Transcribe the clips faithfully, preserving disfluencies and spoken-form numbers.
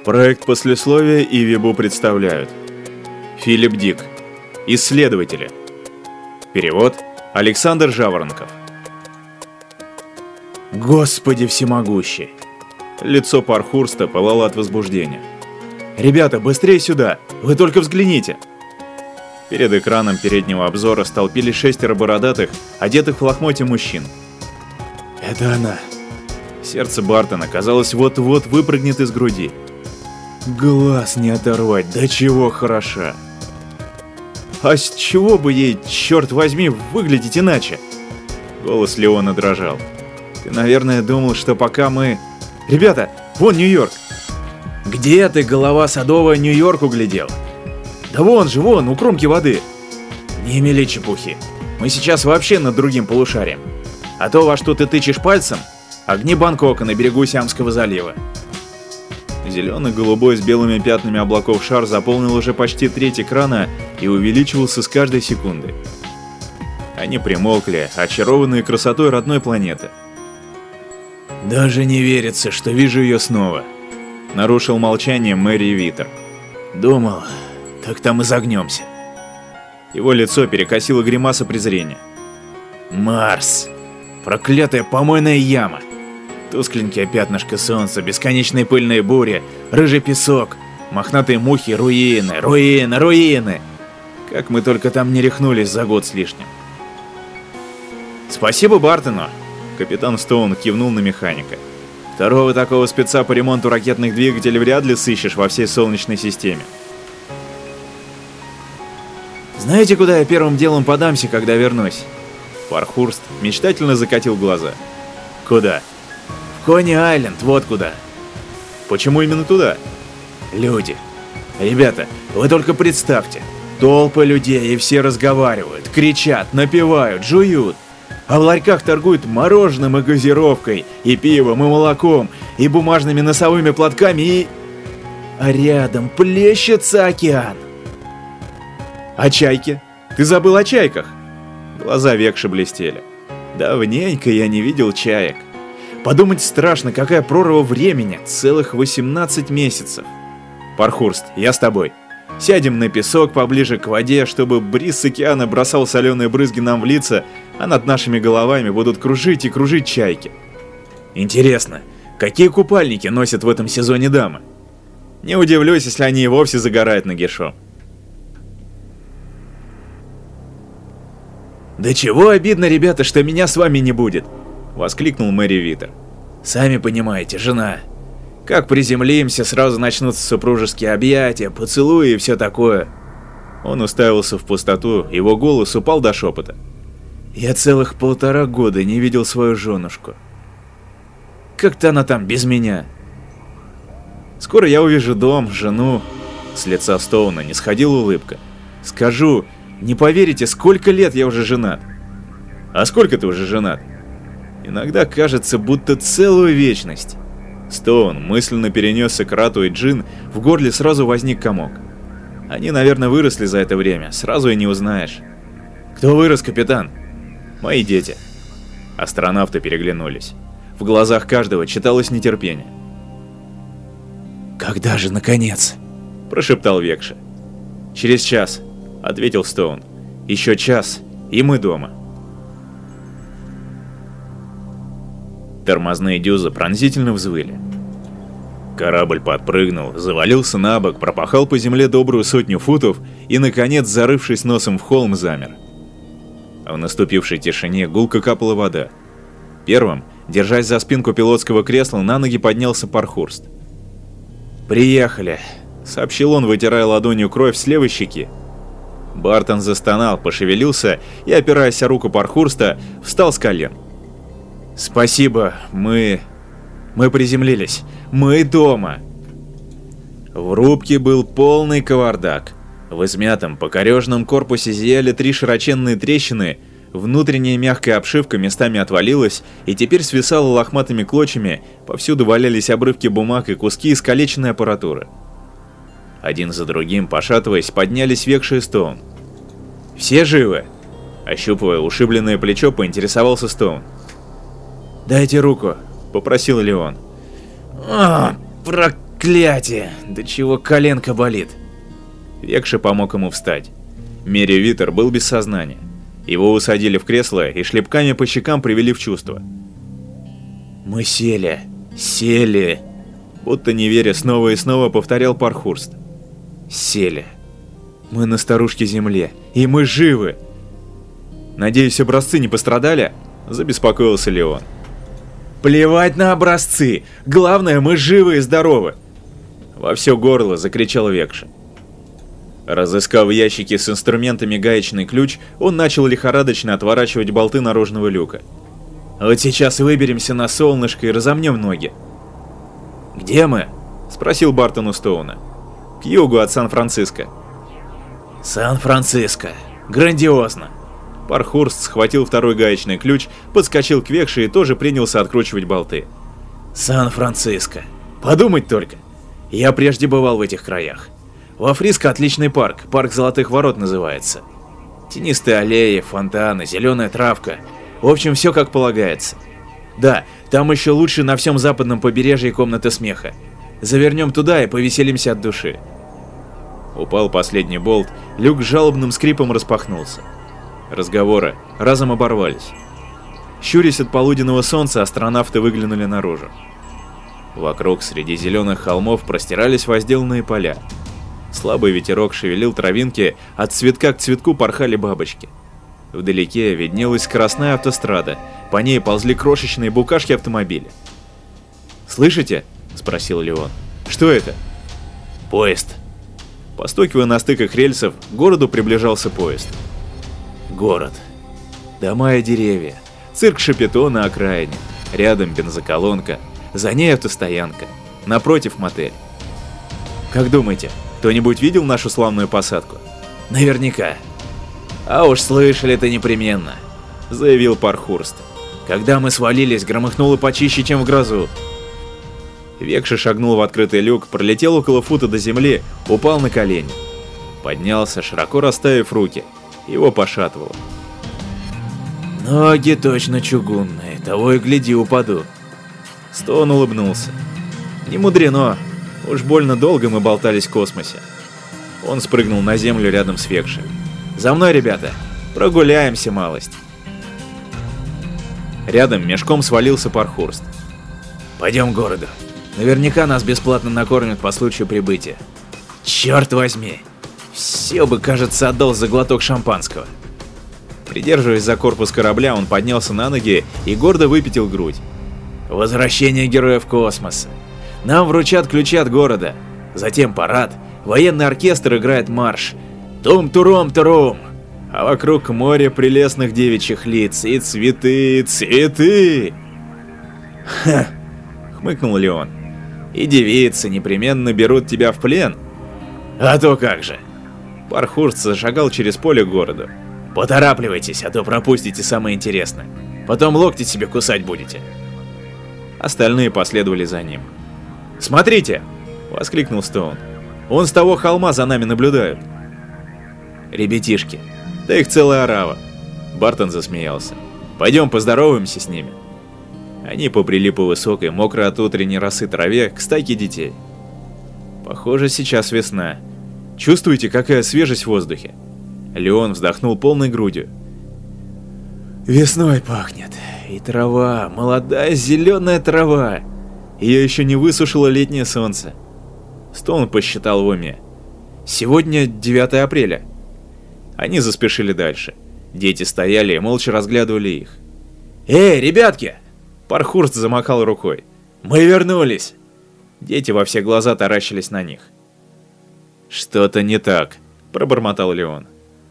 Проект послесловия и Вебу представляют. Филипп Дик. Исследователи. Перевод Александр Жаворонков. Господи всемогущий! Лицо Пархурста пылало от возбуждения. «Ребята, быстрее сюда! Вы только взгляните!» Перед экраном переднего обзора столпились шестеро бородатых, одетых в лохмотья мужчин. «Это она!» Сердце Бартона, казалось, вот-вот выпрыгнет из груди. Глаз не оторвать, да чего хороша! А с чего бы ей, черт возьми, выглядеть иначе? Голос Леона дрожал. Ты, наверное, думал, что пока мы... Ребята, вон Нью-Йорк! Где ты, голова садовая, Нью-Йорк углядел? Да вон же, вон, у кромки воды. Не мели чепухи. Мы сейчас вообще над другим полушарием. А то, во что ты тычешь пальцем, огни Бангкока на берегу Сиамского залива. Зеленый-голубой с белыми пятнами облаков шар заполнил уже почти треть экрана и увеличивался с каждой секундой. Они примолкли, очарованные красотой родной планеты. «Даже не верится, что вижу ее снова», — нарушил молчание Мэри Витер. «Думал, так там и загнемся». Его лицо перекосило гримаса презрения. «Марс! Проклятая помойная яма! Тускленькое пятнышко солнца, бесконечные пыльные бури, рыжий песок, мохнатые мухи, руины, руины, руины! Как мы только там не рехнулись за год с лишним!» «Спасибо Бартону!» — капитан Стоун кивнул на механика. «Второго такого спеца по ремонту ракетных двигателей вряд ли сыщешь во всей Солнечной системе». «Знаете, куда я первым делом подамся, когда вернусь?» Пархурст мечтательно закатил глаза. «Куда?» «В Кони-Айленд, вот куда». «Почему именно туда?» «Люди. Ребята, вы только представьте. Толпы людей, и все разговаривают, кричат, напевают, жуют. А в ларьках торгуют мороженым и газировкой, и пивом, и молоком, и бумажными носовыми платками, и... А рядом плещется океан. А чайки? Ты забыл о чайках?» Глаза Векши блестели. «Давненько я не видел чаек. Подумать страшно, какая прорва времени, целых восемнадцать месяцев. Пархурст, я с тобой. Сядем на песок поближе к воде, чтобы бриз с океана бросал соленые брызги нам в лица, а над нашими головами будут кружить и кружить чайки. Интересно, какие купальники носят в этом сезоне дамы? Не удивлюсь, если они и вовсе загорают нагишом». «Да чего обидно, ребята, что меня с вами не будет!» — воскликнул Мэри Витер. «Сами понимаете, жена. Как приземлимся, сразу начнутся супружеские объятия, поцелуи и все такое». Он уставился в пустоту, его голос упал до шепота. «Я целых полтора года не видел свою женушку. Как-то она там без меня. Скоро я увижу дом, жену». С лица Стоуна не сходила улыбка. «Скажу, не поверите, сколько лет я уже женат». «А сколько ты уже женат?» «Иногда кажется, будто целую вечность». Стоун мысленно перенесся к Рату и Джин, в горле сразу возник комок. Они, наверное, выросли за это время, сразу и не узнаешь. «Кто вырос, капитан?» «Мои дети». Астронавты переглянулись. В глазах каждого читалось нетерпение. «Когда же, наконец?» – прошептал Векша. «Через час», – ответил Стоун. «Еще час, и мы дома». Тормозные дюзы пронзительно взвыли. Корабль подпрыгнул, завалился на бок, пропахал по земле добрую сотню футов и, наконец, зарывшись носом в холм, замер. В наступившей тишине гулко капала вода. Первым, держась за спинку пилотского кресла, на ноги поднялся Пархурст. «Приехали», — сообщил он, вытирая ладонью кровь с левой щеки. Бартон застонал, пошевелился и, опираясь о руку Пархурста, встал с колен. «Спасибо, мы... мы приземлились. Мы дома». В рубке был полный кавардак. В измятом, покореженном корпусе зияли три широченные трещины, внутренняя мягкая обшивка местами отвалилась и теперь свисала лохматыми клочьями, повсюду валялись обрывки бумаг и куски искалеченной аппаратуры. Один за другим, пошатываясь, поднялись Векша и Стоун. «Все живы?» Ощупывая ушибленное плечо, поинтересовался Стоун. «Дайте руку», — попросил Леон. «А, Проклятие! До чего коленка болит. Векша помог ему встать. Мерри Витер был без сознания. Его усадили в кресло и шлепками по щекам привели в чувство. «Мы сели, сели!» Будто не веря, снова и снова повторял Пархурст. «Сели. Мы на старушке земле, и мы живы!» «Надеюсь, образцы не пострадали?» – забеспокоился Леон. «Плевать на образцы! Главное, мы живы и здоровы!» Во все горло закричал Векша. Разыскав в ящике с инструментами гаечный ключ, он начал лихорадочно отворачивать болты наружного люка. «Вот сейчас выберемся на солнышко и разомнем ноги». «Где мы?» – спросил Бартон у Стоуна. «К югу от Сан-Франциско». «Сан-Франциско! Грандиозно!» Пархурст схватил второй гаечный ключ, подскочил к Векше и тоже принялся откручивать болты. «Сан-Франциско! Подумать только! Я прежде бывал в этих краях. Во Фриско отличный парк, парк Золотых Ворот называется. Тенистые аллеи, фонтаны, зеленая травка. В общем, все как полагается. Да, там еще лучше на всем западном побережье комната смеха. Завернем туда и повеселимся от души». Упал последний болт, люк с жалобным скрипом распахнулся. Разговоры разом оборвались. Щурясь от полуденного солнца, астронавты выглянули наружу. Вокруг среди зеленых холмов простирались возделанные поля. Слабый ветерок шевелил травинки, от цветка к цветку порхали бабочки. Вдалеке виднелась скоростная автострада, по ней ползли крошечные букашки автомобиля. «Слышите?» – спросил Леон. «Что это?» «Поезд». Постукивая на стыках рельсов, к городу приближался поезд. Город. Дома и деревья. Цирк Шапито на окраине. Рядом бензоколонка. За ней автостоянка. Напротив мотель. Как думаете, кто-нибудь видел нашу славную посадку? Наверняка. А уж слышали это непременно, заявил Пархурст. Когда мы свалились, громыхнуло почище, чем в грозу. Векша шагнул в открытый люк, пролетел около фута до земли, упал на колени. Поднялся, широко расставив руки. Его пошатывало. «Ноги точно чугунные, того и гляди, упаду». Стоун улыбнулся. «Не мудрено, уж больно долго мы болтались в космосе». Он спрыгнул на землю рядом с Векшей. «За мной, ребята, прогуляемся малость». Рядом мешком свалился Пархурст. «Пойдем к городу. Наверняка нас бесплатно накормят по случаю прибытия. Черт возьми! Все бы, кажется, отдал за глоток шампанского». Придерживаясь за корпус корабля, он поднялся на ноги и гордо выпятил грудь. «Возвращение героев космоса. Нам вручат ключи от города. Затем парад. Военный оркестр играет марш. Тум-турум-турум. А вокруг море прелестных девичьих лиц. И цветы, цветы!» «Ха!» — хмыкнул Леон. «И девицы непременно берут тебя в плен?» «А то как же!» Пархурст зашагал через поле к городу. «Поторапливайтесь, а то пропустите самое интересное. Потом локти себе кусать будете». Остальные последовали за ним. «Смотрите!» — воскликнул Стоун. «Он с того холма за нами наблюдают». «Ребятишки, да их целая орава». Бартон засмеялся. «Пойдем поздороваемся с ними». Они побрели по высокой, мокрой от утренней росы траве к стайке детей. «Похоже, сейчас весна. Чувствуете, какая свежесть в воздухе?» Леон вздохнул полной грудью. «Весной пахнет. И трава, молодая зеленая трава. Ее еще не высушило летнее солнце». Стоун посчитал в уме. «Сегодня девятое апреля». Они заспешили дальше. Дети стояли и молча разглядывали их. «Эй, ребятки!» Пархурст замахал рукой. «Мы вернулись!» Дети во все глаза таращились на них. «Что-то не так», — пробормотал Леон.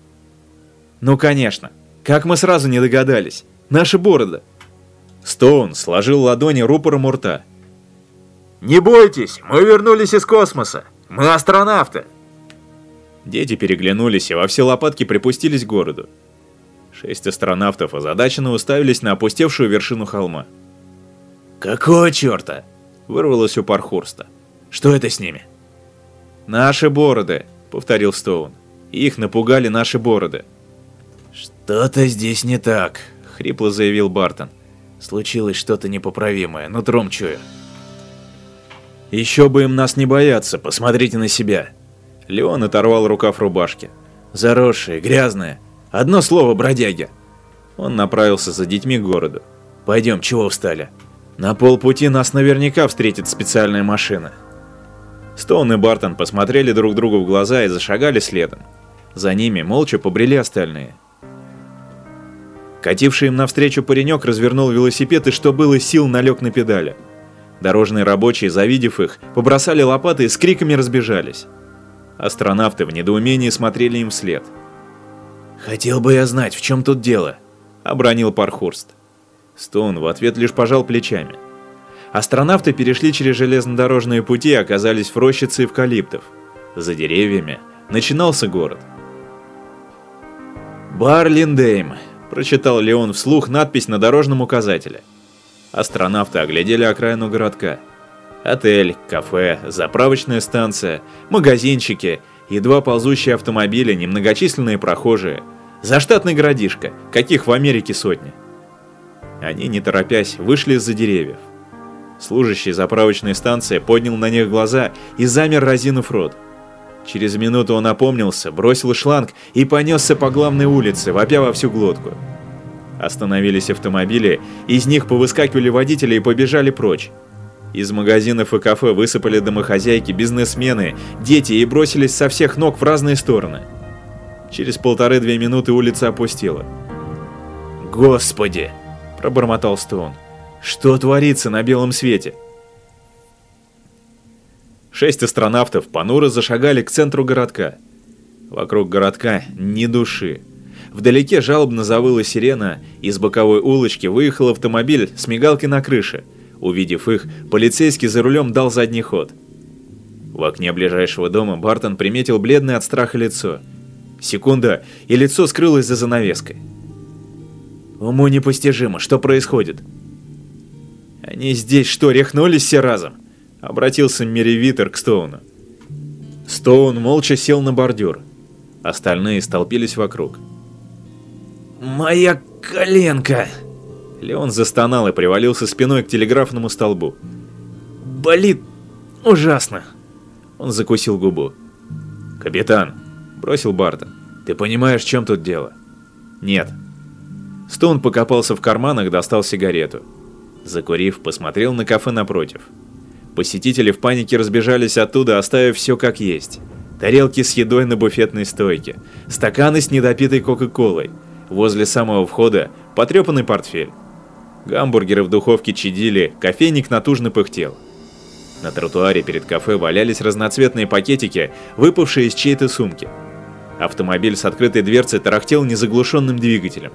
«Ну конечно, как мы сразу не догадались, наши бороды». Стоун сложил ладони рупором у рта. «Не бойтесь, мы вернулись из космоса, мы астронавты». Дети переглянулись и во все лопатки припустились к городу. Шесть астронавтов озадаченно уставились на опустевшую вершину холма. «Какого черта?» — вырвалось у Пархурста. «Что это с ними?» «Наши бороды», — повторил Стоун. «Их напугали наши бороды». «Что-то здесь не так», — хрипло заявил Бартон. «Случилось что-то непоправимое, нутром чую». Еще бы им нас не бояться, посмотрите на себя. Леон оторвал рукав рубашки. Заросшие, грязные. Одно слово, бродяги. Он направился за детьми к городу. Пойдем, чего встали? На полпути нас наверняка встретит специальная машина. Стоун и Бартон посмотрели друг другу в глаза и зашагали следом. За ними молча побрели остальные. Кативший им навстречу паренек развернул велосипед и, что было сил, налег на педали. Дорожные рабочие, завидев их, побросали лопаты и с криками разбежались. Астронавты в недоумении смотрели им вслед. «Хотел бы я знать, в чем тут дело», — обронил Пархурст. Стоун в ответ лишь пожал плечами. Астронавты перешли через железнодорожные пути и оказались в рощице эвкалиптов. За деревьями начинался город. «Барлиндейм», — прочитал Леон вслух надпись на дорожном указателе. Астронавты оглядели окраину городка. Отель, кафе, заправочная станция, магазинчики, едва ползущие автомобили, немногочисленные прохожие. Заштатный городишко, каких в Америке сотни. Они, не торопясь, вышли из-за деревьев. Служащий заправочной станции поднял на них глаза и замер, разинув рот. Через минуту он опомнился, бросил шланг и понесся по главной улице, вопя во всю глотку. Остановились автомобили, из них повыскакивали водители и побежали прочь. Из магазинов и кафе высыпали домохозяйки, бизнесмены, дети и бросились со всех ног в разные стороны. Через полторы-две минуты улица опустела. «Господи!» – пробормотал Стоун. «Что творится на белом свете?» Шесть астронавтов понуро зашагали к центру городка. Вокруг городка ни души. Вдалеке жалобно завыла сирена, из боковой улочки выехал автомобиль с мигалкой на крыше. Увидев их, полицейский за рулем дал задний ход. В окне ближайшего дома Бартон приметил бледное от страха лицо. Секунда, и лицо скрылось за занавеской. «Уму непостижимо, что происходит?» «Они здесь что, рехнулись все разом?» — обратился Мерривитер к Стоуну. Стоун молча сел на бордюр. Остальные столпились вокруг. «Моя коленка!» Леон застонал и привалился спиной к телеграфному столбу. «Болит ужасно!» Он закусил губу. «Капитан!» — бросил Бартон. «Ты понимаешь, в чем тут дело?» «Нет». Стоун покопался в карманах, достал сигарету. Закурив, посмотрел на кафе напротив. Посетители в панике разбежались оттуда, оставив все как есть. Тарелки с едой на буфетной стойке, стаканы с недопитой кока-колой. Возле самого входа потрепанный портфель. Гамбургеры в духовке чадили, кофейник натужно пыхтел. На тротуаре перед кафе валялись разноцветные пакетики, выпавшие из чьей-то сумки. Автомобиль с открытой дверцей тарахтел незаглушенным двигателем.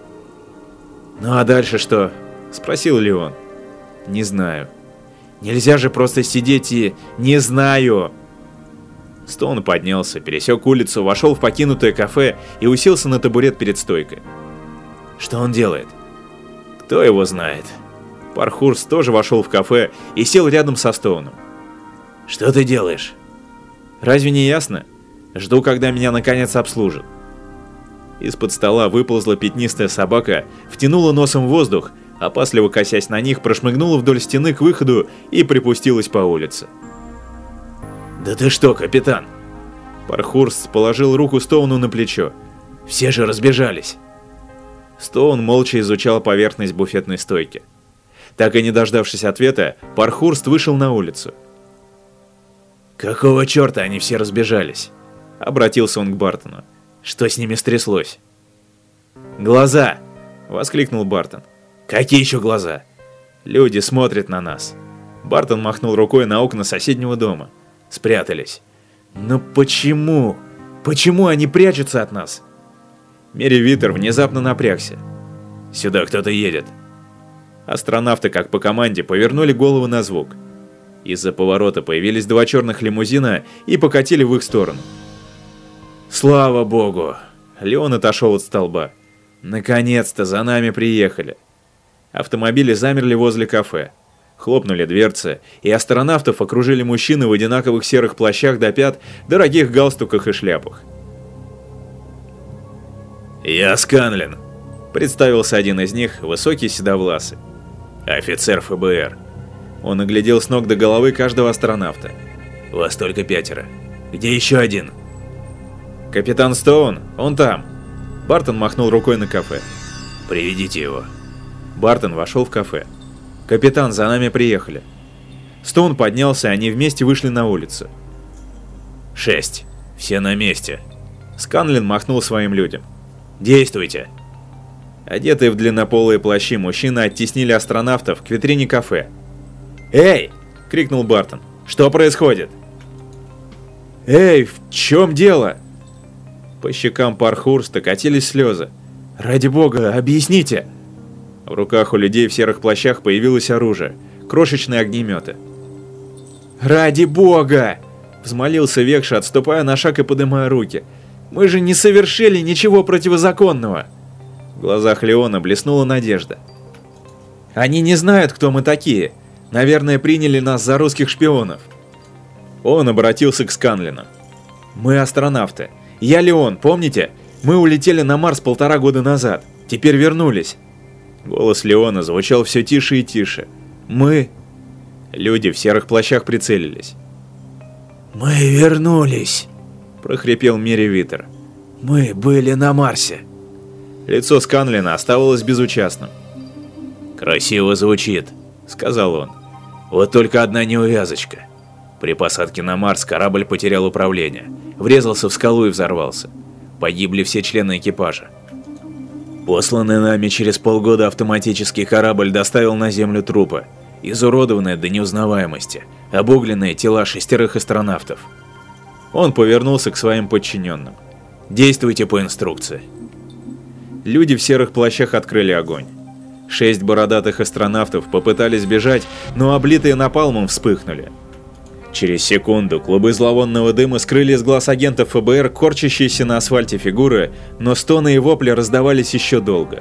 «Ну а дальше что?» – спросил Леон. «Не знаю. Нельзя же просто сидеть и... Не знаю!» Стоун поднялся, пересек улицу, вошел в покинутое кафе и уселся на табурет перед стойкой. «Что он делает?» «Кто его знает?» Пархурст тоже вошел в кафе и сел рядом со Стоуном. «Что ты делаешь?» «Разве не ясно? Жду, когда меня наконец обслужат». Из-под стола выползла пятнистая собака, втянула носом в воздух, опасливо косясь на них, прошмыгнула вдоль стены к выходу и припустилась по улице. «Да ты что, капитан?» Пархурст положил руку Стоуну на плечо. «Все же разбежались». Стоун молча изучал поверхность буфетной стойки. Так и не дождавшись ответа, Пархурст вышел на улицу. «Какого черта они все разбежались?» — обратился он к Бартону. «Что с ними стряслось?» «Глаза!» — воскликнул Бартон. «Какие еще глаза?» «Люди смотрят на нас». Бартон махнул рукой на окна соседнего дома. «Спрятались». «Но почему? Почему они прячутся от нас?» Мерривитер внезапно напрягся. «Сюда кто-то едет». Астронавты, как по команде, повернули голову на звук. Из-за поворота появились два черных лимузина и покатили в их сторону. «Слава богу!» Леон отошел от столба. «Наконец-то за нами приехали». Автомобили замерли возле кафе. Хлопнули дверцы, и астронавтов окружили мужчины в одинаковых серых плащах до пят, дорогих галстуках и шляпах. «Я Сканлин», — представился один из них, высокий седовласый. «Офицер ФБР. Он оглядел с ног до головы каждого астронавта. «Вас только пятеро. Где еще один?» «Капитан Стоун, он там». Бартон махнул рукой на кафе. «Приведите его». Бартон вошел в кафе. «Капитан, за нами приехали». Стоун поднялся, они вместе вышли на улицу. «Шесть. Все на месте». Сканлин махнул своим людям. «Действуйте». Одетые в длиннополые плащи мужчины оттеснили астронавтов к витрине кафе. «Эй!» — крикнул Бартон. «Что происходит?» «Эй, в чем дело?» По щекам Пархурста катились слезы. «Ради бога, объясните!» В руках у людей в серых плащах появилось оружие. Крошечные огнеметы. «Ради бога!» — взмолился Векша, отступая на шаг и поднимая руки. «Мы же не совершили ничего противозаконного!» В глазах Леона блеснула надежда. «Они не знают, кто мы такие. Наверное, приняли нас за русских шпионов». Он обратился к Сканлину. «Мы астронавты. Я Леон, помните? Мы улетели на Марс полтора года назад. Теперь вернулись». Голос Леона звучал все тише и тише. «Мы...» Люди в серых плащах прицелились. «Мы вернулись», — прохрипел Мерривитер. «Мы были на Марсе». Лицо Сканлина оставалось безучастным. «Красиво звучит», — сказал он. «Вот только одна неувязочка. При посадке на Марс корабль потерял управление, врезался в скалу и взорвался. Погибли все члены экипажа. Посланный нами через полгода автоматический корабль доставил на Землю трупы, изуродованные до неузнаваемости, обугленные тела шестерых астронавтов». Он повернулся к своим подчиненным. «Действуйте по инструкции». Люди в серых плащах открыли огонь. Шесть бородатых астронавтов попытались бежать, но облитые напалмом вспыхнули. Через секунду клубы зловонного дыма скрыли из глаз агентов ФБР корчащиеся на асфальте фигуры, но стоны и вопли раздавались еще долго.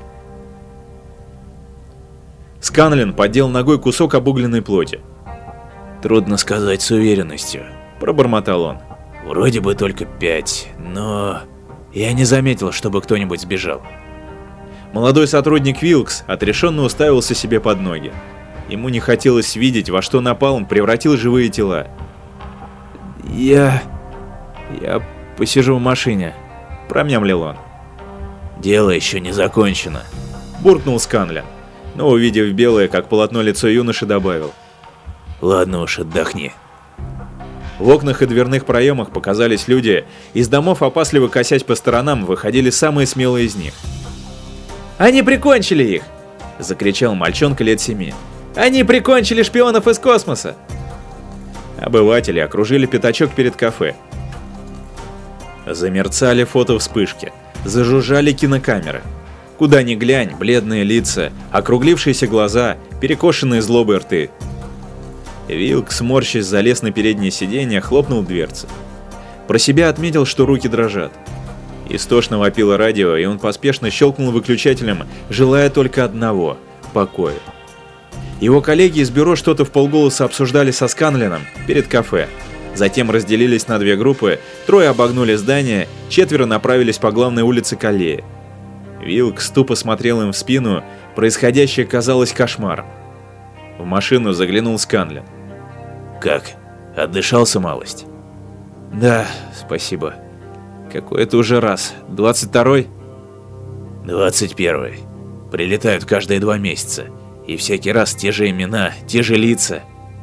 Сканлин поддел ногой кусок обугленной плоти. «Трудно сказать с уверенностью», – пробормотал он. «Вроде бы только пять, но я не заметил, чтобы кто-нибудь сбежал». Молодой сотрудник Вилкс отрешенно уставился себе под ноги. Ему не хотелось видеть, во что напалм превратил живые тела. «Я... я посижу в машине», – промямлил он. «Дело еще не закончено», – буркнул Сканлин, но, увидев белое, как полотно лицо юноши, добавил. «Ладно уж, отдохни». В окнах и дверных проемах показались люди, из домов, опасливо косясь по сторонам, выходили самые смелые из них. «Они прикончили их!» – закричал мальчонка лет семи. «Они прикончили шпионов из космоса!» Обыватели окружили пятачок перед кафе. Замерцали фотовспышки, зажужжали кинокамеры. Куда ни глянь, бледные лица, округлившиеся глаза, перекошенные злобой рты. Вилк, сморщись, залез на переднее сиденье, хлопнул дверцы. Про себя отметил, что руки дрожат. Истошно вопило радио, и он поспешно щелкнул выключателем, желая только одного – покоя. Его коллеги из бюро что-то вполголоса обсуждали со Сканлином перед кафе. Затем разделились на две группы, трое обогнули здание, четверо направились по главной улице к аллее. Вилк тупо смотрел им в спину, происходящее казалось кошмаром. В машину заглянул Сканлин. «Как? Отдышался малость?» «Да, спасибо. Какой это уже раз? двадцать второй?» «двадцать первый. Прилетают каждые два месяца. И всякий раз те же имена, те же лица».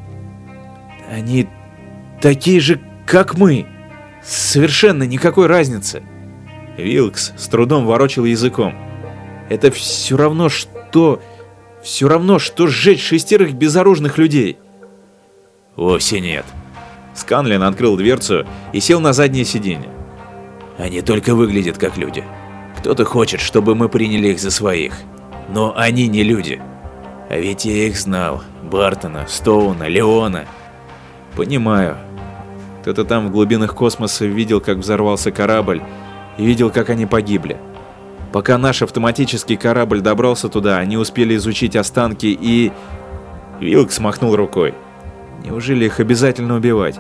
«Они такие же, как мы. Совершенно никакой разницы». Вилкс с трудом ворочал языком. «Это все равно, что... все равно, что сжечь шестерых безоружных людей». «Вовсе нет». Сканлин открыл дверцу и сел на заднее сиденье. «Они только выглядят как люди. Кто-то хочет, чтобы мы приняли их за своих. Но они не люди. А ведь я их знал. Бартона, Стоуна, Леона. Понимаю. Кто-то там в глубинах космоса видел, как взорвался корабль, и видел, как они погибли. Пока наш автоматический корабль добрался туда, они успели изучить останки и...» Вилк смахнул рукой. «Неужели их обязательно убивать?»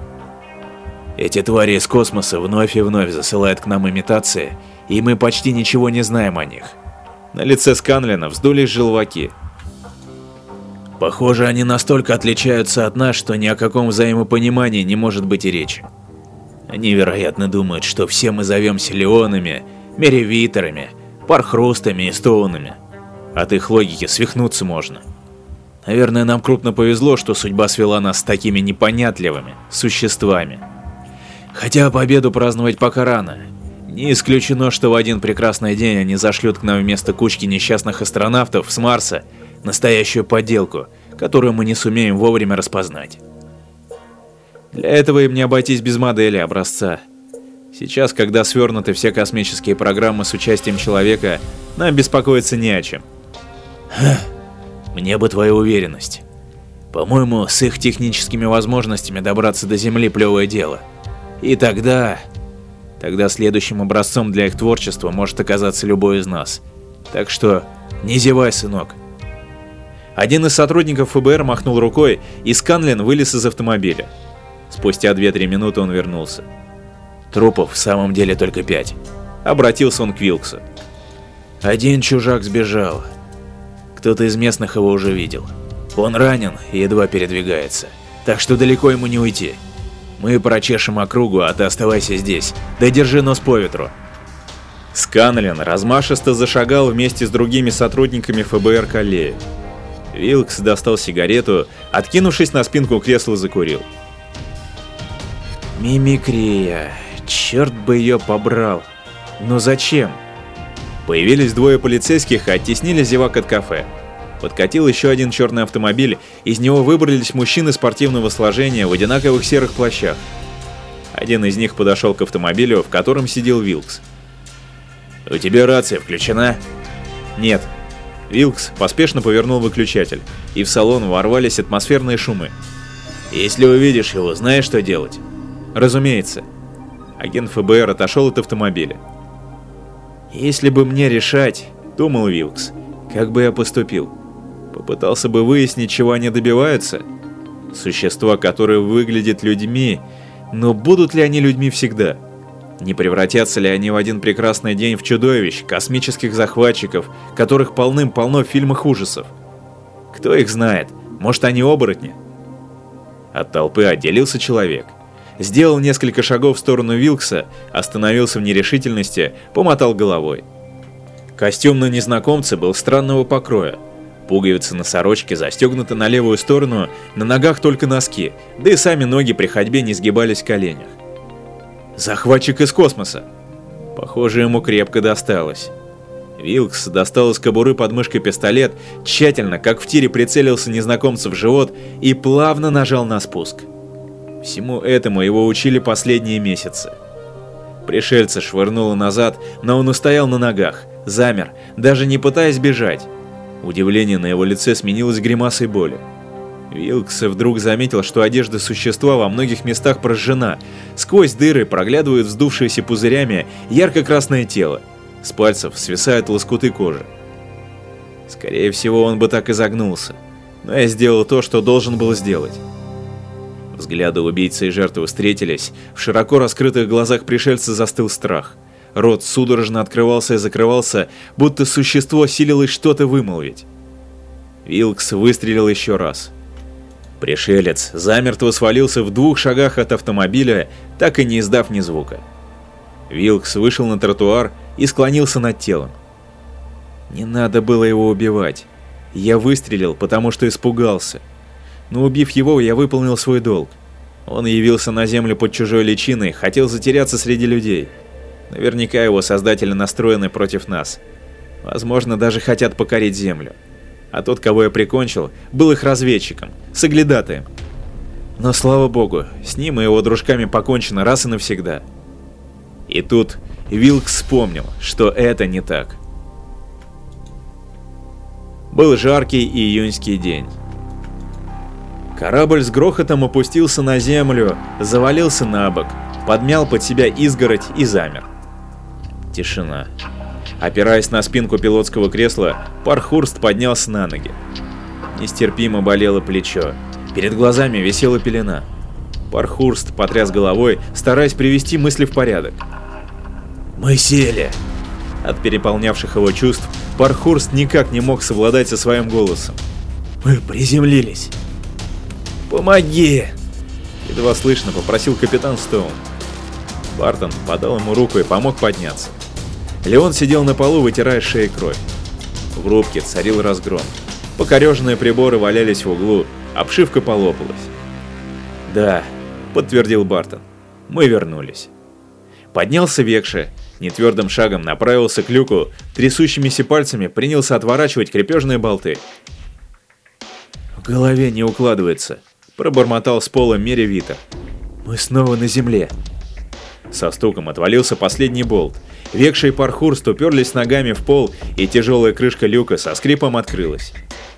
«Эти твари из космоса вновь и вновь засылают к нам имитации, и мы почти ничего не знаем о них». На лице Сканлина вздулись желваки. Похоже, они настолько отличаются от нас, что ни о каком взаимопонимании не может быть и речи. Они, вероятно, думают, что все мы зовемся Леонами, Меревиторами, Пархрустами и Стоунами. От их логики свихнуться можно. Наверное, нам крупно повезло, что судьба свела нас с такими непонятливыми существами. Хотя победу праздновать пока рано. Не исключено, что в один прекрасный день они зашлют к нам вместо кучки несчастных астронавтов с Марса настоящую подделку, которую мы не сумеем вовремя распознать. Для этого им не обойтись без модели образца. Сейчас, когда свернуты все космические программы с участием человека, нам беспокоиться не о чем. Ха, мне бы твоя уверенность. По-моему, с их техническими возможностями добраться до Земли плевое дело. И тогда... Тогда следующим образцом для их творчества может оказаться любой из нас. Так что не зевай, сынок. Один из сотрудников ФБР махнул рукой, и Сканлин вылез из автомобиля. Спустя две-три минуты он вернулся. Трупов в самом деле только пять. Обратился он к Вилксу. Один чужак сбежал. Кто-то из местных его уже видел. Он ранен и едва передвигается, так что далеко ему не уйти. Мы прочешем округу, а ты оставайся здесь. Да держи нос по ветру. Сканлин размашисто зашагал вместе с другими сотрудниками ФБР к аллее. Вилкс достал сигарету, откинувшись на спинку кресла, закурил. Мимикрия. Черт бы ее побрал. Но зачем? Появились двое полицейских и оттеснили зевак от кафе. Подкатил еще один черный автомобиль, из него выбрались мужчины спортивного сложения в одинаковых серых плащах. Один из них подошел к автомобилю, в котором сидел Вилкс. «У тебя рация включена?» «Нет». Вилкс поспешно повернул выключатель, и в салон ворвались атмосферные шумы. «Если увидишь его, знаешь, что делать?» «Разумеется». Агент ФБР отошел от автомобиля. «Если бы мне решать, — думал Вилкс, — как бы я поступил? Попытался бы выяснить, чего они добиваются? Существа, которые выглядят людьми, но будут ли они людьми всегда? Не превратятся ли они в один прекрасный день в чудовищ, космических захватчиков, которых полным-полно в фильмах ужасов? Кто их знает? Может, они оборотни?» От толпы отделился человек. Сделал несколько шагов в сторону Вилкса, остановился в нерешительности, помотал головой. Костюм на незнакомце был странного покроя. Пуговицы на сорочке застегнуты на левую сторону, на ногах только носки, да и сами ноги при ходьбе не сгибались в коленях. Захватчик из космоса. Похоже, ему крепко досталось. Вилкс достал из кобуры под мышкой пистолет, тщательно, как в тире, прицелился незнакомцу в живот и плавно нажал на спуск. Всему этому его учили последние месяцы. Пришельца швырнуло назад, но он устоял на ногах, замер, даже не пытаясь бежать. Удивление на его лице сменилось гримасой боли. Вилкс вдруг заметил, что одежда существа во многих местах прожжена. Сквозь дыры проглядывают вздувшиеся пузырями ярко-красное тело. С пальцев свисают лоскуты кожи. Скорее всего, он бы так и загнулся. Но я сделал то, что должен был сделать. Взгляды убийцы и жертвы встретились. В широко раскрытых глазах пришельца застыл страх. Рот судорожно открывался и закрывался, будто существо силилось что-то вымолвить. Вилкс выстрелил еще раз. Пришелец замертво свалился в двух шагах от автомобиля, так и не издав ни звука. Вилкс вышел на тротуар и склонился над телом. Не надо было его убивать. Я выстрелил, потому что испугался. Но убив его, я выполнил свой долг. Он явился на Землю под чужой личиной, хотел затеряться среди людей. Наверняка его создатели настроены против нас. Возможно, даже хотят покорить Землю. А тот, кого я прикончил, был их разведчиком, соглядатаем. Но, слава богу, с ним и его дружками покончено раз и навсегда. И тут Вилкс вспомнил, что это не так. Был жаркий июньский день. Корабль с грохотом опустился на землю, завалился на бок, подмял под себя изгородь и замер. Тишина. Опираясь на спинку пилотского кресла, Пархурст поднялся на ноги. Нестерпимо болело плечо. Перед глазами висела пелена. Пархурст потряс головой, стараясь привести мысли в порядок. «Мы сели!» От переполнявших его чувств Пархурст никак не мог совладать со своим голосом. Мы приземлились. Помоги! Едва слышно попросил капитан Стоун. Бартон подал ему руку и помог подняться. Леон сидел на полу, вытирая с шеи кровь. В рубке царил разгром. Покореженные приборы валялись в углу, обшивка полопалась. «Да», — подтвердил Бартон, — «мы вернулись». Поднялся Векша, нетвердым шагом направился к люку, трясущимися пальцами принялся отворачивать крепежные болты. «В голове не укладывается», — пробормотал с пола Мерри Витер. «Мы снова на земле». Со стуком отвалился последний болт. Векша и Пархурст уперлись ногами в пол, и тяжелая крышка люка со скрипом открылась.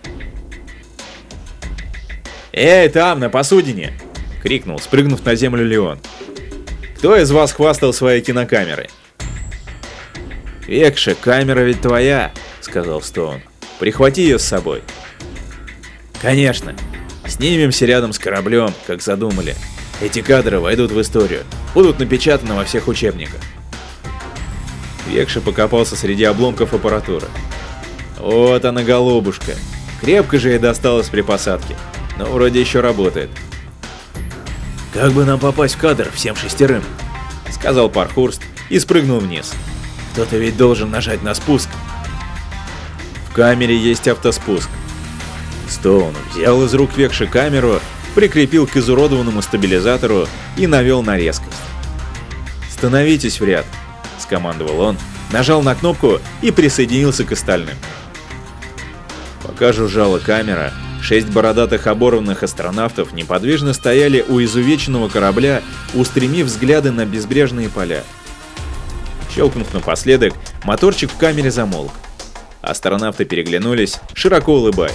«Эй, там, на посудине!» — крикнул, спрыгнув на землю Леон. «Кто из вас хвастал своей кинокамерой?» «Векша, камера ведь твоя», — сказал Стоун. «Прихвати ее с собой». «Конечно. Снимемся рядом с кораблем, как задумали. Эти кадры войдут в историю, будут напечатаны во всех учебниках». Векша покопался среди обломков аппаратуры. «Вот она, голубушка. Крепко же ей досталось при посадке, но вроде еще работает». «Как бы нам попасть в кадр всем шестерым?» — сказал Пархурст и спрыгнул вниз. «Кто-то ведь должен нажать на спуск». «В камере есть автоспуск». Стоун взял из рук Векши камеру, прикрепил к изуродованному стабилизатору и навел на резкость. «Становитесь в ряд», — скомандовал он, нажал на кнопку и присоединился к остальным. Пока жужжала камера, шесть бородатых оборванных астронавтов неподвижно стояли у изувеченного корабля, устремив взгляды на безбрежные поля. Щелкнув напоследок, моторчик в камере замолк. Астронавты переглянулись, широко улыбаясь.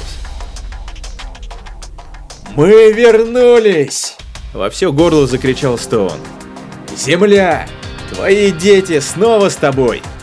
«Мы вернулись!» — во все горло закричал Стоун. «Земля! Твои дети снова с тобой!»